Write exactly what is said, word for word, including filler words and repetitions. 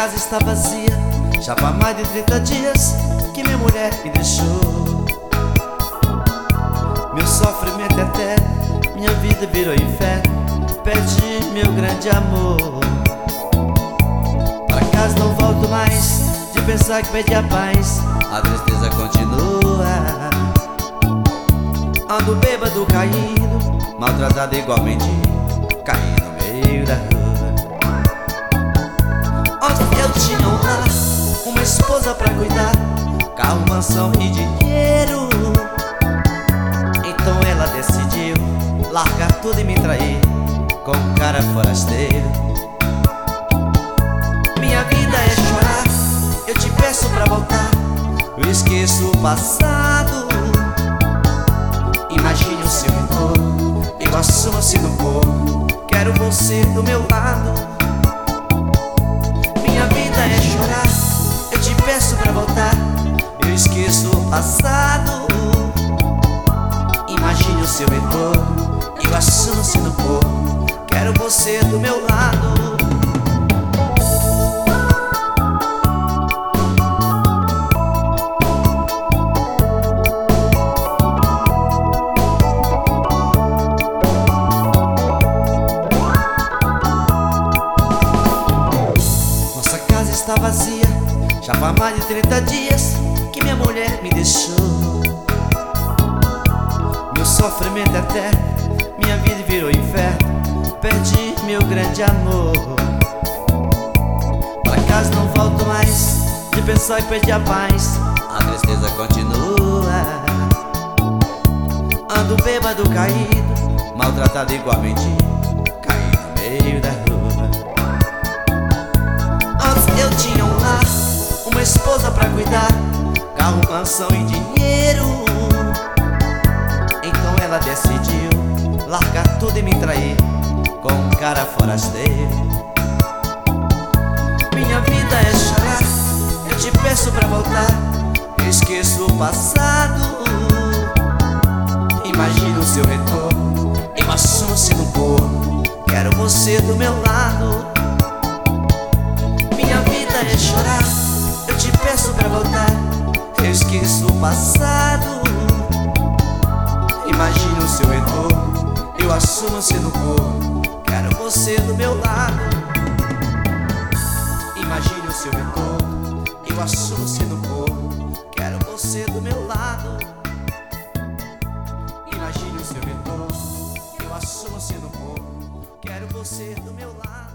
casa está vazia, já faz mais de trinta dias que minha mulher me deixou. Meu sofrimento é eterno, minha vida virou inferno, perdi meu grande amor. Pra casa não volto mais, de pensar que perdi a paz, a tristeza continua. Ando bêbado caindo, maltratado igualmente, caí no meio da rua. Onde eu tinha um lar, uma esposa pra cuidar, carro, mansão e dinheiro, então ela decidiu largar tudo e me trair com um cara forasteiro. Minha vida é chorar, eu te peço pra voltar, eu esqueço o passado. Imagine o seu retorno, eu assumo-se no corpo, quero você do meu lado. Minha vida é chorar, eu te peço pra voltar, eu esqueço o passado. Imagine o seu retorno, eu assumo-se no corpo, quero você do meu lado. Nossa casa está vazia, já faz mais de trinta dias que minha mulher me deixou. Meu sofrimento é eterno, minha vida virou inferno, perdi meu grande amor. Pra casa não volto mais, de pensar que perdi a paz, a tristeza continua. Ando bêbado caído, maltratado igualmente, caí no meio da rua. Antes eu tinha um lar, uma esposa pra cuidar, carro, mansão e dinheiro, então ela decidiu largar tudo e me trair com um cara forasteiro. Minha vida é chorar, eu te peço pra voltar, eu esqueço o passado. Imagine o seu retorno, eu assumo-se no corpo, quero você do meu lado. Minha vida é chorar, eu te peço pra voltar, eu esqueço o passado. Imagine o seu retorno, eu assumo-se no corpo, quero você do meu lado. Imagine o seu retorno, eu assumo-se no corpo, quero você do meu lado. Imagine o seu retorno, eu assumo-se no corpo, quero você do meu lado.